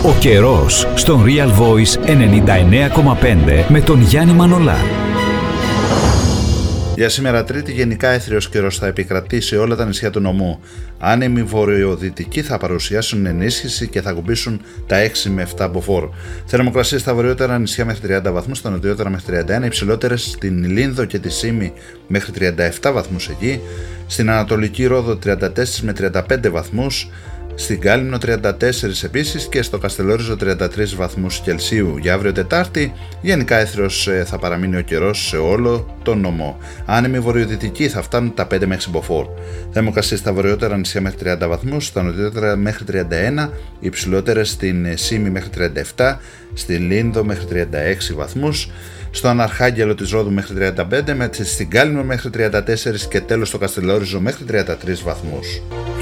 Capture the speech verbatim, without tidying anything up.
Ο καιρός στον Real Voice ενενήντα εννέα κόμμα πέντε με τον Γιάννη Μανολά. Για σήμερα Τρίτη, γενικά έθριος καιρός θα επικρατήσει σε όλα τα νησιά του νομού. Άνεμοι βορειοδυτικοί θα παρουσιάσουν ενίσχυση και θα κουμπίσουν τα έξι με επτά μποφόρ. Θερμοκρασίες στα βορειότερα νησιά μέχρι τριάντα βαθμούς, στα νοτιότερα μέχρι τριάντα ένα, υψηλότερες στην Λίνδο και τη Σύμη μέχρι τριάντα επτά βαθμούς εκεί, στην Ανατολική Ρόδο τριάντα τέσσερα με τριάντα πέντε βαθμούς, στην Κάλυμνο τριάντα τέσσερα επίσης και στο Καστελόριζο τριάντα τρεις βαθμούς Κελσίου. Για αύριο Τετάρτη, γενικά έθριος θα παραμείνει ο καιρός σε όλο τον νομό. Άνεμοι βορειοδυτικοί θα φτάνουν τα πέντε με έξι μποφόρ. Θερμοκρασίες στα βορειότερα νησιά μέχρι τριάντα βαθμούς, στα νοτιότερα μέχρι τριάντα ένα, υψηλότερες στην Σύμη μέχρι τριάντα επτά, στη Λίνδο μέχρι τριάντα έξι βαθμούς, στον Αρχάγγελο της Ρόδου μέχρι τριάντα πέντε, στην Κάλυμνο μέχρι τριάντα τέσσερα και τέλος στο Καστελόριζο μέχρι τριάντα τρεις βαθμούς.